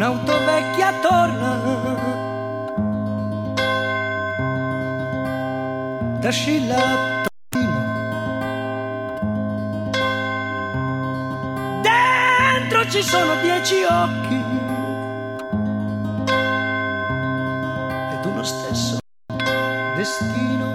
un'auto vecchia torna da Scilla a Torino. Dentro ci sono 10 occhi ed uno stesso destino.